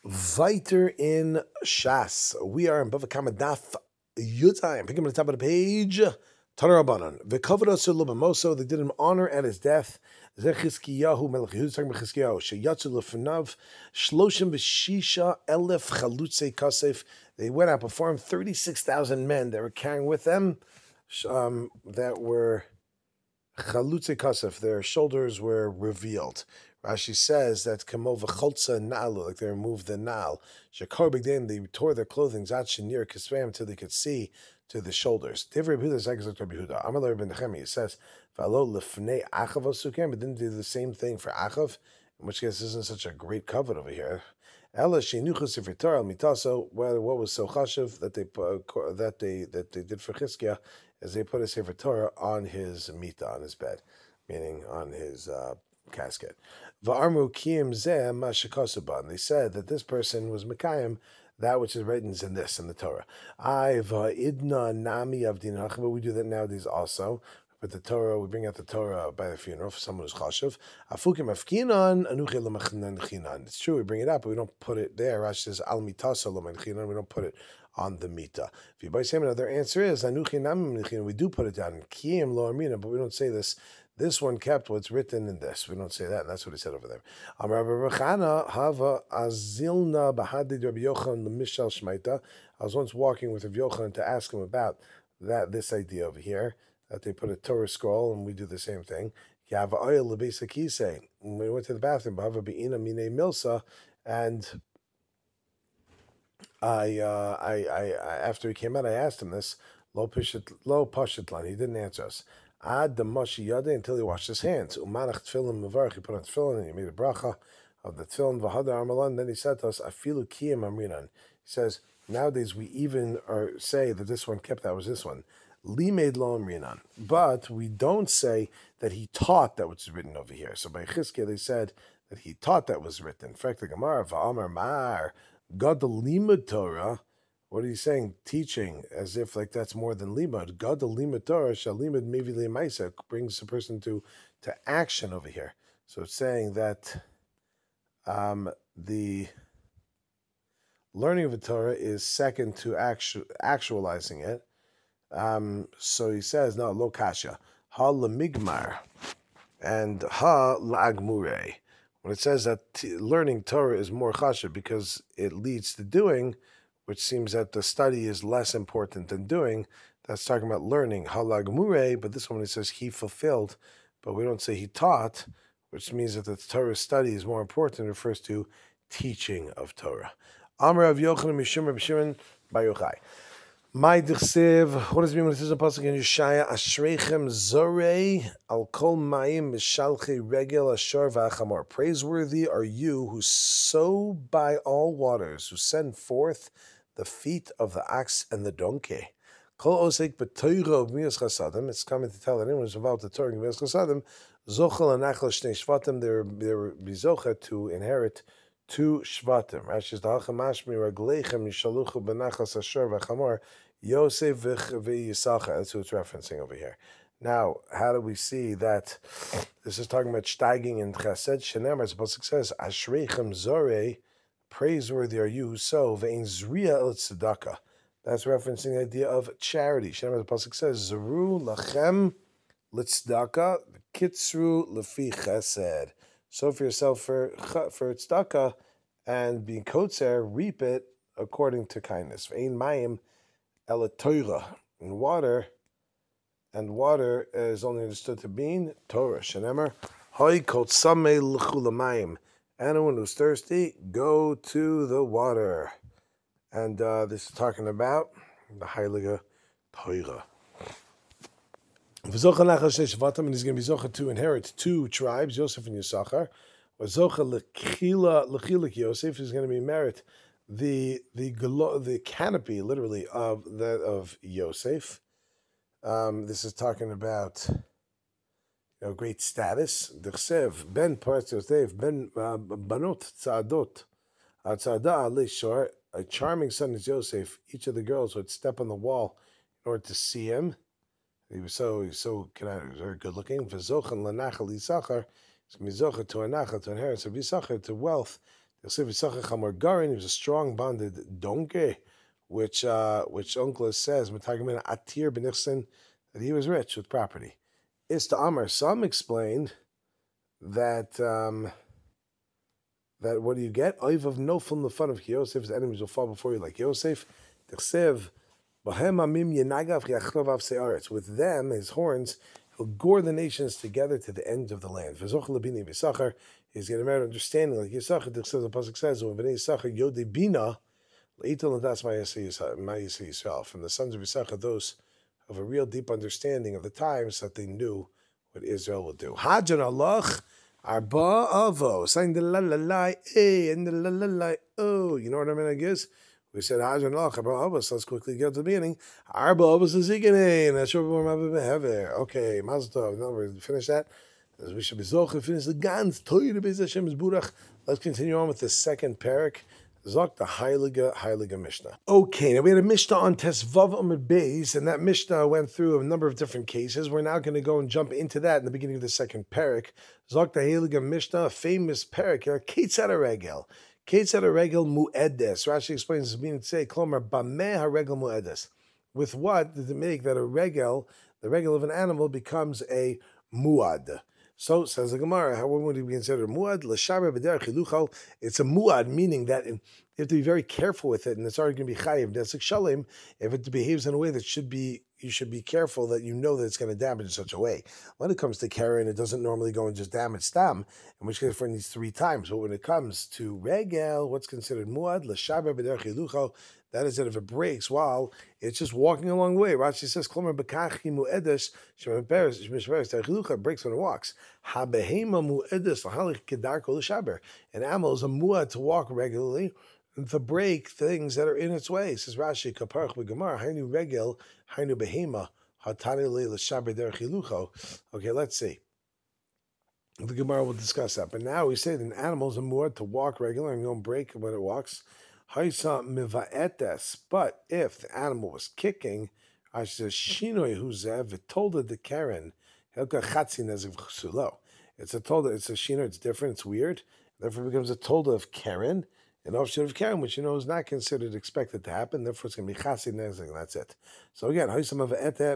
Weiter in Shas. We are in Bava Kama Daf Yudzayin. Pick him at the top of the page. Tanar Rabbanan. V'kavod Asur Lo B'moso. They did him honor at his death. Zeh Chizkiyahu Melech Yehuda talking about Chizkiyahu. Sheyatzu Lefanav Shloshim V'Shisha Elef Chalutzei Kasef. They went out, performed 36,000 men that were carrying with them, that were Chalutze Kasef, their shoulders were revealed. Rashi says that Kamo v'cholza nalu, like they removed the nal. Shakar b'gdeim, they tore their clothing, zat shenir kisveim, until they could see to the shoulders. Divrei Yehuda is like Rabbi Yehuda. Amalei ben Nechemi, it says, v'alo lefnei achav osukem, but didn't do the same thing for achav, in which case this isn't such a great covet over here. Ella sheinuchu sefer Torah al mitaso, what was so chashuv that they did for Chizkiah, as they put a Sefer Torah on his mita, on his bed, meaning on his casket. Va'armu kiyim zeh ma shekasaban. They said that this person was Mekayim, that which is written in this, in the Torah. I va'idna nami avdin hachma. We do that nowadays also. But the Torah, we bring out the Torah by the funeral for someone who's chashuv. Afukim afkinan anuche lemachnan chinan. It's true, we bring it up, but we don't put it there. Rashi says al mitasa lemachnan. We don't put it on the mita. If you buy same, another answer is anuche namim. We do put it down in kiyim lo amina, but we don't say this. This one kept what's written in this. We don't say that, and that's what he said over there. Amar Rabbi Chana hava azilna bahadid Rabbi Yochanan lemishal shmaita. I was once walking with Rabbi Yochanan to ask him about this idea over here, that they put a Torah scroll, and we do the same thing. When we went to the bathroom, and I after he came out, I asked him this. Lo pashitlan. He didn't answer us. Ad the mashi yade, until he washed his hands. Umanach tefillin mevarach. He put on tefillin and he made a bracha of the tefillin v'hadar armalan. Then he said to us, afilu kiyam amrinan. He says, nowadays we even say that this one kept, that was this one. Limed lo amrinan. But we don't say that he taught that which is written over here. So by Chizkiah they said that he taught that was written. In fact, the Gemara va'amar mar God the limud Torah. What are you saying? Teaching, as if like that's more than limud. God the limud Torah shall limud mevi lemaisa, brings the person to action over here. So it's saying that the learning of a Torah is second to actualizing it. So he says, no, lo kasha, ha lemigmar, and ha lagmure. When it says that learning Torah is more chasha because it leads to doing, which seems that the study is less important than doing, that's talking about learning, ha lagmure, but this one it says he fulfilled, but we don't say he taught, which means that the Torah study is more important, it refers to teaching of Torah. Amar of Yochanan Mishum Reb Shimon Bar Yochai. My Dichsev, what does it mean when it says in Pasuk in Yeshaya, Ashreichem Zorei al kol mayim mishalchei regel ashar v'achamor. Praiseworthy are you who sow by all waters, who send forth the feet of the ox and the donkey. Kol osek b'toiro b'mias chasadim. It's coming to tell that anyone who's involved in the Torah b'mias chasadim, zochel anachal shnei shvatim, they're bizocha to inherit two shvatim. Rashi says, "Ha'alchem mashmi ragleichem yishaluchu benachas ashar v'achamor Yosef v'Yisachar." That's who it's referencing over here. Now, how do we see that this is talking about steiging in chesed? Shenemar, the pasuk says, "Ashreichem zorei," praiseworthy are you who sow ve'in zriya el tzedakah. That's referencing the idea of charity. Shenemar, the pasuk says, "Zeru lachem l'tzedakah, kitzru lefi chesed." Sow for yourself for tzedakah, and being kotzer, reap it according to kindness. Ve'in mayim el Torah, and water is only understood to mean Torah. Shenemer, hoy kol samei l'chu l'mayim. Anyone who's thirsty, go to the water. And this is talking about the Heilige Torah. And he's going to be zocha to inherit two tribes, Yosef and Yisachar. Zocha l'chilik Yosef is going to be merit the canopy, literally, of that of Yosef. This is talking about great status. D'chsev ben parts Yosef ben banot tzadot tzada alei shor. A charming son is Yosef. Each of the girls would step on the wall in order to see him. He was very good looking. V'zochan lanachal Yisachar. He's going to be zocha to a nachal, to inheritance of Yisachar, to wealth Yosef Yisachar Chamor Garin, he was a strong bonded donkey, which Onkelos says, Metagamina Atir Benichsen, that he was rich with property. Ista Amar, some explained that that what do you get? Oiv of no from the fun of Yosef's enemies will fall before you like Yosef. With them, his horns, he'll gore the nations together to the ends of the land. He's going to merit understanding like Yisachar. The pasuk says, "When Bnei Yisachar yodei bina, leitel nadas ma'aseh Yisrael." From the sons of Yisachar, those of a real deep understanding of the times that they knew what Israel would do. Hajan Allah. Arba avo, saying the la la la, and the la la la, oh, you know what I mean? I guess we said Hajan Lach, Arba avo, so let's quickly get to the beginning. Arba avo is a zigane, that's what we're having. Okay, Mazel Tov. Now we finish that. As we should be zoch and finish the Gans, Toy to Bez Hashem is Burach. Let's continue on with the second parak. Zok the Heilige Mishnah. Okay, now we had a Mishnah on Tesvav Amid Beis, and that Mishnah went through a number of different cases. We're now going to go and jump into that in the beginning of the second parak. Zok the Heilige Mishnah, a famous parak here, Ketzad HaRegel. Ketzad HaRegel Mu'edes. Rashi explains this meaning to say, Klomer Bameh HaRegel Mu'edes. With what did it make that a regel, the regel of an animal, becomes a muad? So, says the Gemara, how would it be considered muad? L'shaber b'derech hilucho. It's a muad, meaning that you have to be very careful with it, and it's already going to be chayiv. That's like shalim. If it behaves in a way that you should be careful that you know that it's going to damage in such a way. When it comes to Karen, it doesn't normally go and just damage stam, in which case it needs 3 times. But when it comes to regel, what's considered muad? L'shaber b'derech hilucho. That is that if it breaks while it's just walking along the way. Rashi says, "Klomer b'kachi mu'edes shemesperes techilucha." Breaks when it walks. Habehema mu'edes lahalik kedarko l'shaber. An animal is a mu'ad to walk regularly and to break things that are in its way. Says Rashi, "Kaparach b'gemar hainu regel hainu behema hatani le l'shaber derchilucho." Okay, let's see. The Gemara will discuss that. But now we say that an animal is a mu'ad to walk regularly and don't break when it walks. But if the animal was kicking, I said, Shinoi Huzev, it told the Karen, it's a tolda, it's a Shinoi, it's different, it's weird. Therefore, it becomes a tolda of Karen, an offshoot of Karen, which is not considered expected to happen. Therefore, it's going to be Chatzi Nezek, and that's it. So again, or as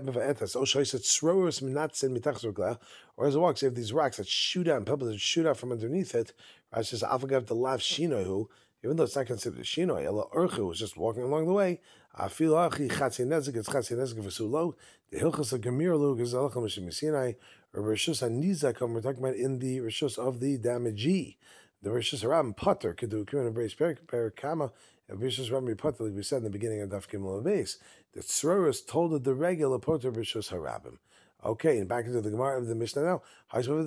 it walks, you have these rocks that shoot out, and pebbles that shoot out from underneath it. I says, Avagav the Lav Shinoi, even though it's not considered a shinoi, Ela Urchu was just walking along the way. Afil Achi Chatzi Nezek, it's Chatzi Nezek V'sulo. The Hilchas of Gemir Lu Gazalcha Mishim Sinai, or Rishus HaNizak, we're talking about in the Rishus of the damagee. The Rishus Harabim Potter could do a Kimin Embrace Perikama, and Rishus Harabim Potter, like we said in the beginning of Daf Gimel Beis. The Tzroros told the regular Potter Rishus Harabim. Okay, and back into the Gemara of the Mishnah now. And it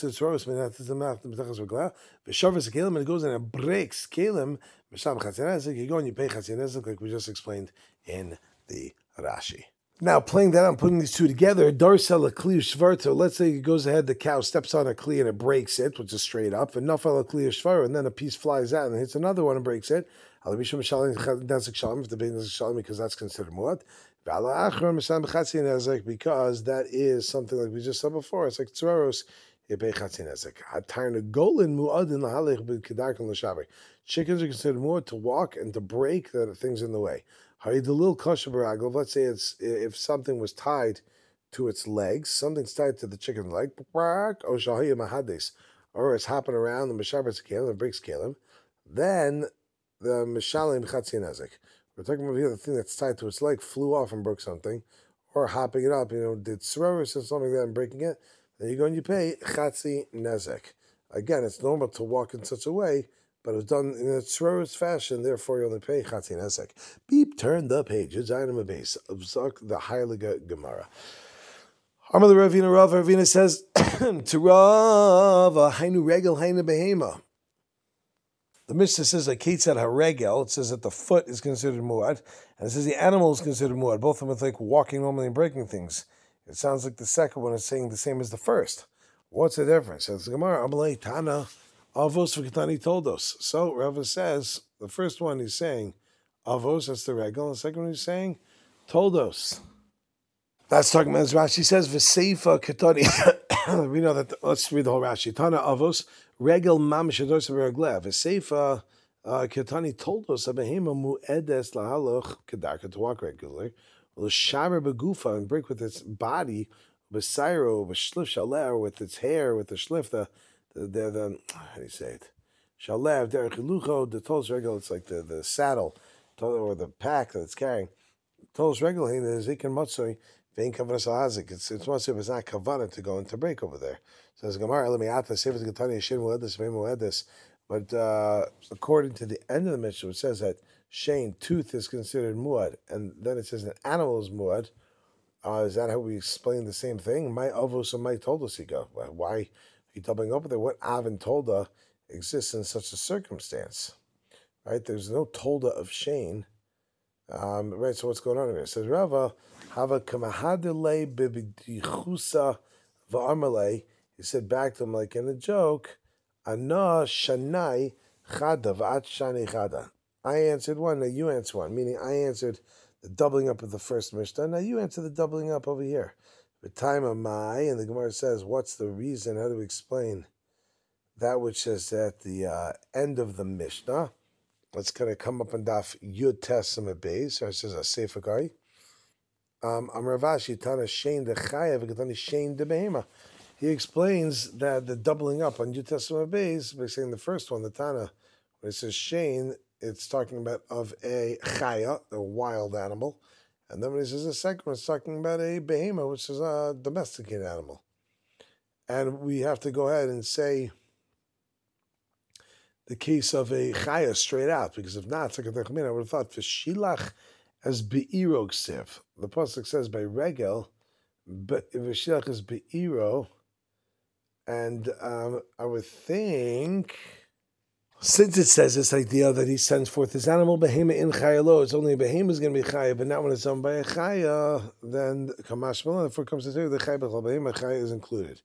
goes and it breaks Kalim. You go and you pay Chatzinezik, like we just explained in the Rashi. Now, playing that out, putting these two together, Darsel a Kli Shvarto, let's say it goes ahead, the cow steps on a Kli and it breaks it, which is straight up, and Nafal a Kli Shvar, and then a piece flies out and hits another one and breaks it. Because that's considered muad. Because that is something like we just said before. It's like tzoros. Chickens are considered more to walk and to break the things in the way. Let's say if something was tied to its legs, something's tied to the chicken's leg, or it's hopping around the mishabers kalim and breaks kalim, then the mishalim chatzinezik. We're talking about here the thing that's tied to its leg flew off and broke something, or hopping it up, did tzroros or something like that and breaking it, then you go and you pay chatzi nezek. Again, it's normal to walk in such a way, but it was done in a tzroros fashion, therefore you only pay chatzi nezek. Beep, turn the page. It's item of base. Obzak the Heilige Gemara. Amar the Ravina says, to Rav, hainu regel, hainu behema. The Mishnah says that Ketzad HaRegel, it says that the foot is considered muad, and it says the animal is considered muad. Both of them are like walking normally and breaking things. It sounds like the second one is saying the same as the first. What's the difference? Says the Gemara, Amalei Tana, Avos v'Ketani Toldos. So Rava says, the first one he's saying Avos, that's the regel, and the second one he's saying Toldos. That's talking about, as Rashi says, V'Seifa Ketani. We know that, let's read the whole Rashi. Tana Avos, Regel mamishadorsa reglev. A seifa Ketani told us a behema mu'edes lahaloch kedarka to walk regularly. Will shamer begufa and break with its body, besairo, beshlif shaler with its hair, with the shlif, the how do you say it? Shalev derech lucho. The tolos regel. It's like the saddle, or the pack that it's carrying. Tolos regel in the zikin matzoi. Vein kavanas ahazik. It's matzoi, but it's not kavana to go into break over there. Says Gemara elamiata sefet Ketani yeshin mu'edes mu'edes. But according to the end of the Mishnah, it says that Shane, tooth, is considered muad, and then it says an animal is muad. Is that how we explain the same thing? My avos and my toldasiga. Why are you doubling up there? What av and tolda exists in such a circumstance? Right? There's no tolda of Shane. Right, so what's going on here? It says Rava, hava kamahadele bibidichusa va'amalei. He said back to him like in a joke, Ana Shanai Chada V'at Shani Chada. I answered one, now you answer one. Meaning I answered the doubling up of the first Mishnah, now you answer the doubling up over here. The time of my, and the Gemara says, what's the reason? How do we explain that which is at the end of the Mishnah? It's going to come up in Daf Yud Testament Beis. So it says a Sefer Gari. Am Ravashi Tana Shein de Chayav V'Getani Shein de Behema. He explains that the doubling up on Yud Testament Beis, by saying the first one, the Tana, when it says Shane, it's talking about of a chaya, a wild animal. And then when it says the second one, it's talking about a behema, which is a domesticated animal. And we have to go ahead and say the case of a chaya straight out, because if not, it's like a I would have thought, V'shilach as be'iro ksiv. The pasuk says by regel, but V'shilach as be'iro. And I would think, since it says this idea that he sends forth his animal behema in chayalo, it's only a behema is going to be chaya, but not when it's owned by a chaya, then kamash malon. If it comes to say the chaya b'chol behema, chaya is included.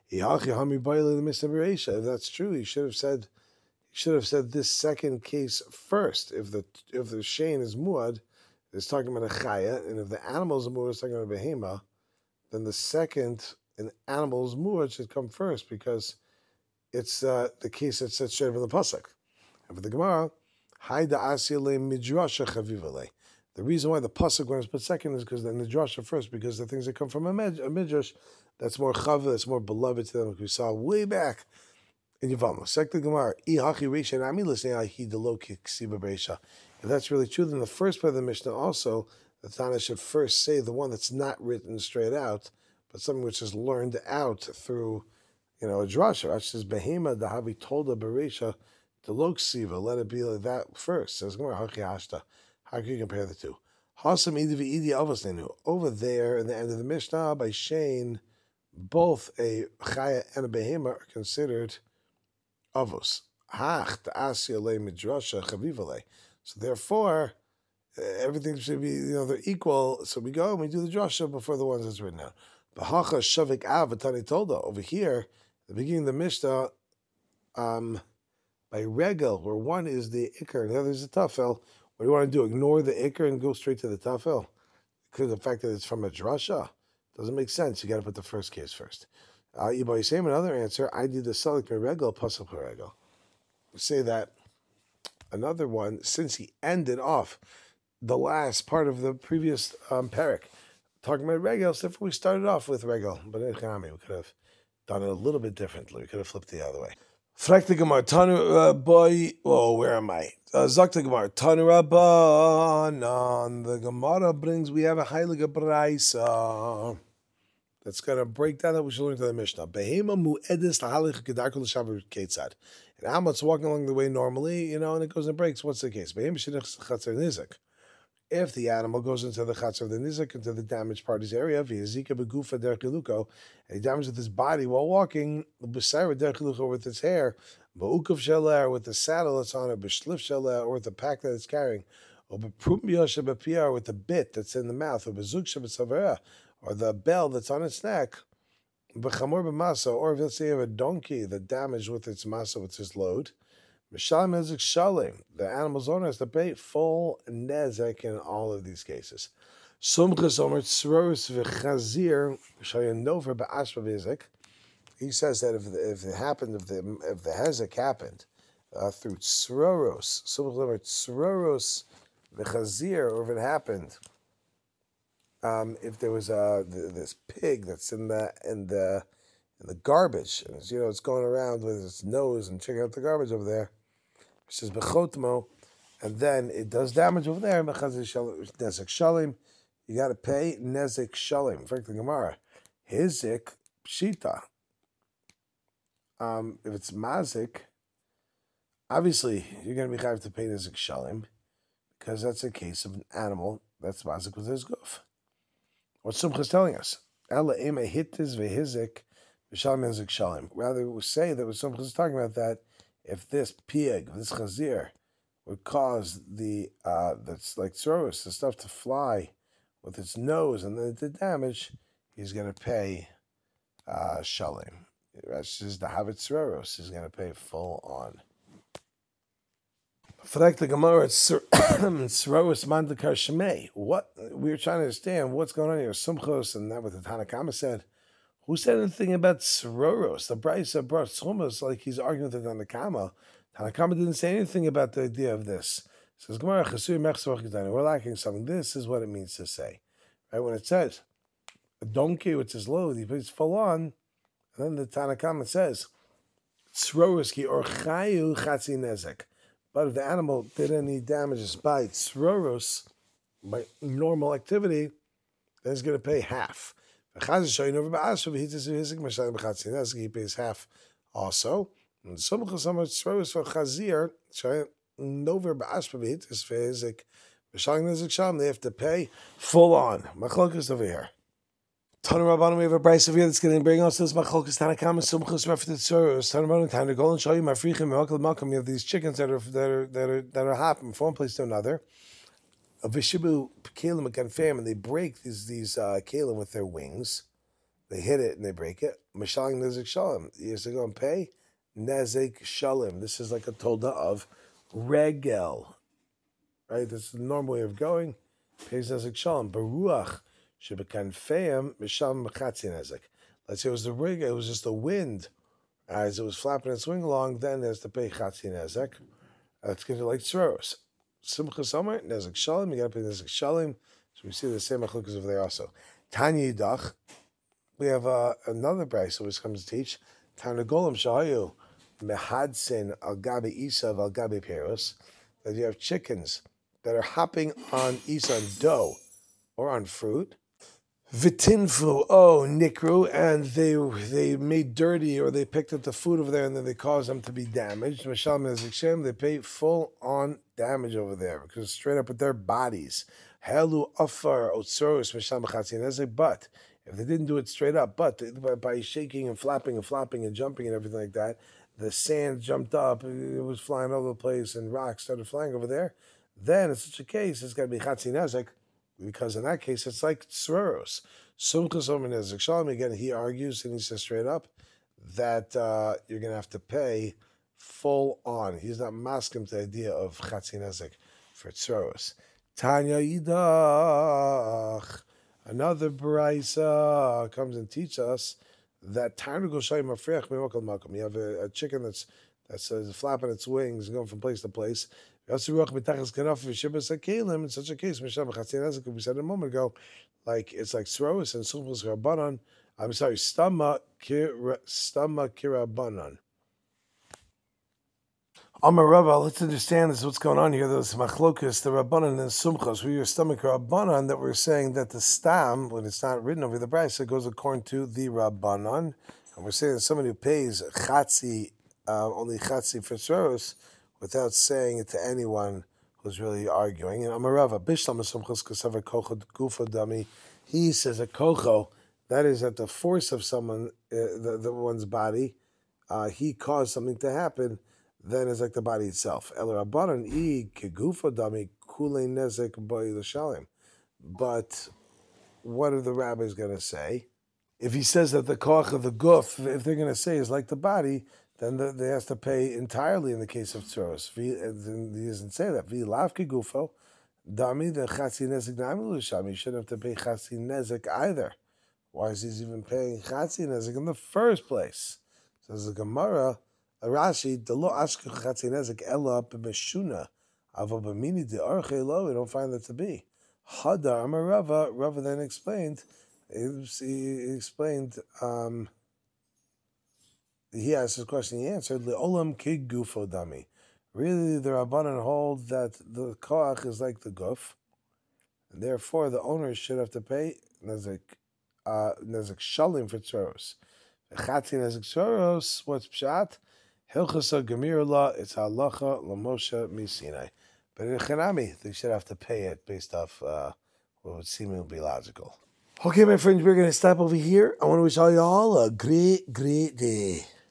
If that's true, he should have said this second case first. If the shane is muad, it's talking about a chaya, and if the animal is muad, it's talking about a behema, then the second an animal's muad should come first, because it's the case that said straight from the pasuk. And for the Gemara, Haida Asile Midrasha Chavivale. The reason why the pasuk was put second is because the midrasha first, because the things that come from a midrash, that's more chav, that's more beloved to them, like we saw way back in Yavama. Second Gemara, Ihachi Reisha Nami listening Ahi Deloki Ksiba Beresha. If that's really true, then the first part of the Mishnah also, the Tana should first say the one that's not written straight out, but something which is learned out through, a drasha. Rashi says, Behema dahavi tolda beresha delok siva. Let it be like that first. Says, how can you compare the two? Hasam idi v'idi avosnenu. Over there, in the end of the Mishnah, by Shane, both a chaya and a behema are considered avos. Hach ta'asya le midrasha chavivale. So therefore, everything should be, they're equal. So we go and we do the drasha before the ones that's written down. Bahacha Shavik Av Tani Tolda. Over here, the beginning of the Mishnah, by regel, where one is the ikar and the other is the tafel. What do you want to do? Ignore the ikar and go straight to the tafel? Because of the fact that it's from a drasha doesn't make sense. You got to put the first case first. You say another answer. I did the salik regel pasuk regel. We say that another one, since he ended off the last part of the previous parak, talking about regel, so if we started off with regel, but we could have done it a little bit differently. We could have flipped the other way. Frek the Gemara, Tanu boy. Oh, where am I? Zak the Gemara, Tanu Rabbanan. The Gemara brings. We have a heilige braysa that's going to break down that we should learn to the Mishnah. Behema mu'edis lahalich kedarkol l'shavar ketzad. And Amat's walking along the way normally, and it goes and breaks. What's the case? Behema shenich chatzar nizik. If the animal goes into the chatzar of the nizik, into the damaged party's area, v'yazika begufa derech, and he damages with his body while walking, b'sayra derech with its hair, ba'ukav shelah, with the saddle that's on it, b'shlif shelah, or with the pack that it's carrying, or b'prum b'yosha b'piyah, with the bit that's in the mouth, or b'zuk sheb'tzavera, or the bell that's on its neck, b'chamor b'masa, or if let's say you have a donkey that damaged with its masa, with its load, the animal's owner has to pay full nezek in all of these cases. He says that if it happened, if the hezek happened through tzroros, some of them are tzroros v'chazir, or if it happened, if there was this pig that's in the garbage, and it's going around with its nose and checking out the garbage over there. It says bechotmo, and then it does damage over there. Nezek shalim, you got to pay nezek shalim. In fact, the Gemara, hizik pshita. If it's mazik, obviously you're going to be chayav to pay nezek shalim because that's a case of an animal that's mazik with his goof. What Sumcha is telling us, ela ema hittis vehizik v'shalim nezek shalim. Rather, we say that what Sumcha is talking about, that if this pig, this chazir, would cause that's like tzroros, the stuff to fly with its nose and then it did damage, he's going to pay shalim. That's just the habit tzroros. He's going to pay full on. For like the Gemara, it's tzroros mandakar shemei. What we're trying to understand, what's going on here? Sumchos, and that what the Tanakama said. Who said anything about tzroros? The Brisa brought Sumchos like he's arguing with the Tanakama. Tanakama didn't say anything about the idea of this. It says Gemara, we're lacking something. This is what it means to say, right? When it says a donkey with his load, he puts full on, and then the Tanakama says tzroros ki or chayu chatzi nezek. But if the animal did any damages by tzroros, by normal activity, then he's going to pay half. He pays half also. And some tzroros for chazir, they have to pay full on. Machlokas over here. Tanu Rabbanim, we have a Brisa here that's going to bring us this Machlokas Tanakam and Sumchus referred to tzroros. Tanu Rabbanim, time to go and show you Mafrichim Me'okal Malkum. You have these chickens that are hopping from one place to another. A vishibu kelim kanfam, and they break these kelim with their wings. They hit it and they break it. Mishaling nezek shalim. You have to go and pay nezek shalim. This is like a tolda of regel, right? This is the normal way of going. Pays nezek shalim. Baruach shebekanfam mishalim mechatzi nezek. Let's say it was the regel. It was just the wind as it was flapping its wing along. Then there's to pay chatzi nezek. It's going to like tzroros. Simcha Summer, Nezek Shalim, you got to pay Nezek Shalim. So we see the same achlukas over there also. Tanya Yidach, we have another Brisa which comes to teach. Tanya Golam Shahayu, Mehadsin Al Gabi Isav Al Gabi Peros, that you have chickens that are hopping on Isa dough or on fruit. Vitinfu, nikru, and they made dirty or they picked up the food over there and then they caused them to be damaged. Mashal Mezek, they pay full on damage over there because straight up with their bodies. Helu afar otzoros mashal mechatzi nezek. But if they didn't do it straight up, but by shaking and flapping and jumping and everything like that, the sand jumped up, it was flying all over the place, and rocks started flying over there. Then in such a case, it's got to be chatzi nezek. Because in that case, it's like tzroros. Sumchas Omer Nezek Shalom. Again, he argues and he says straight up that you're going to have to pay full on. He's not masking the idea of chatzi nezek for tzroros. Tanya Yidach. Another Brisa comes and teaches us that Tarnugol Shayim Mafriach Me'okal Malkum. You have a chicken that's flapping its wings, going from place to place. In such a case, we said a moment ago, like it's like tzroros and sumchus rabbanon. I'm sorry, stama kirabanan. Amar Rava, let's understand this. What's going on here? Those machlokas, the rabbanon and sumchus. We were stomach rabbanon that we're saying that the stam, when it's not written over the price, it goes according to the rabbanon, and we're saying that somebody who pays chatzi, only chatzi for tzroros, without saying it to anyone who's really arguing. And Amarava, Bishlam Sumchus Kasavar Kocho Gufa Dami, he says a kocho, that is at the force of someone, the one's body, he caused something to happen, then it's like the body itself. El Rabbanan I Kegufa Dami Kule Nezek Boy L'Shalim. But what are the rabbis going to say? If he says that the koch of the guf, if they're going to say is like the body, then they have to pay entirely in the case of tzroros. He doesn't say that. V'lavke gufo, dami the chatzi nezek nami l'sham. You shouldn't have to pay chatzi nezek either. Why is he even paying Chatzi Nezek in the first place? Says the Gemara, Rashi, Delo Ashku Chatzi Nezek Ella B'Meshuna, Ava B'Mini De Arche Lo, we don't find that to be. Hadar Amar Rava, Rava then explained, he explained, he asked his question, he answered, Le'olam Kig Gufo Dami. Really, the Rabbanan hold that the koach is like the guf, and therefore the owners should have to pay nezek shalim for tzoros. V'chati nezek tzoros, what's pshat? Hilchasa gemirla, it's halacha l'moshe misinai. But in Chanami, they should have to pay it based off what would seemingly be logical. Okay, my friends, we're going to stop over here. I want to wish all y'all a great, great day.